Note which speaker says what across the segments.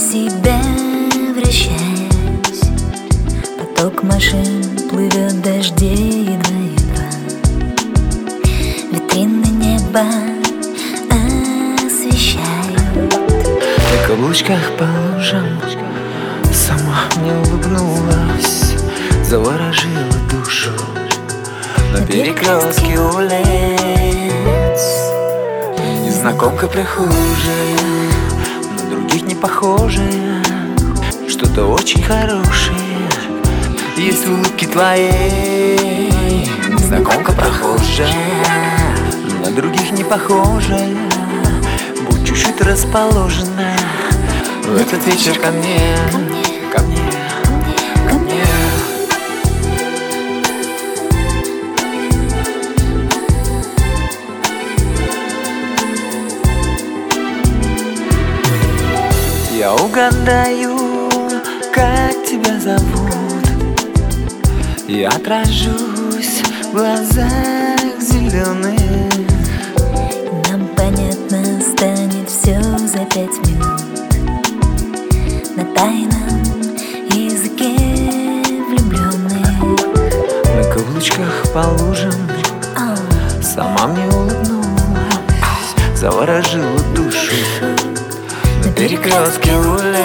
Speaker 1: себя вращаясь, поток машин плывет, дождей едва-едва. Витрины неба освещают.
Speaker 2: На каблучках по лужам сама мне улыбнулась, заворожила душу на перекрестке улиц. Незнакомка прохожая, на других не похожая, что-то очень хорошее есть в улыбке твоей. Незнакомка прохожая, на других не похожая, будь чуть-чуть расположена в этот вечер ко мне, ко мне, ко мне. Я угадаю, как тебя зовут, я отражусь в глазах зеленых.
Speaker 1: Нам понятно станет все за 5 минут на тайном языке влюбленных.
Speaker 2: На каблучках по лужам сама мне улыбнулась, заворожила душу на перекрестке улиц.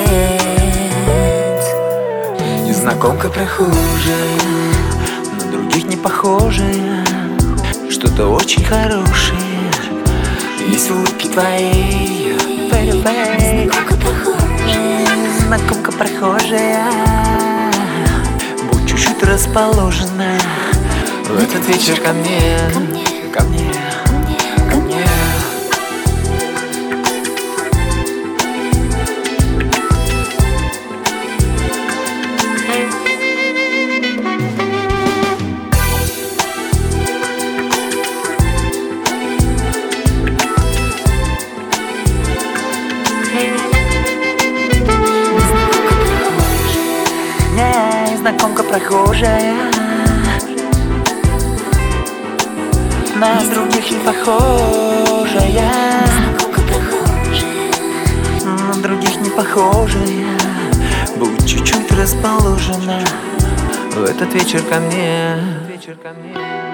Speaker 2: Незнакомка прохожая, на других не похожая, что-то очень хорошее есть в улыбке твоей.
Speaker 1: Незнакомка прохожая,
Speaker 2: Незнакомка прохожая, будь чуть-чуть расположена в этот вечер ко мне, ко мне, ко мне. Незнакомка прохожая, на других не похожая, на других не похожая, будь чуть-чуть расположена в этот вечер ко мне, вечер ко мне.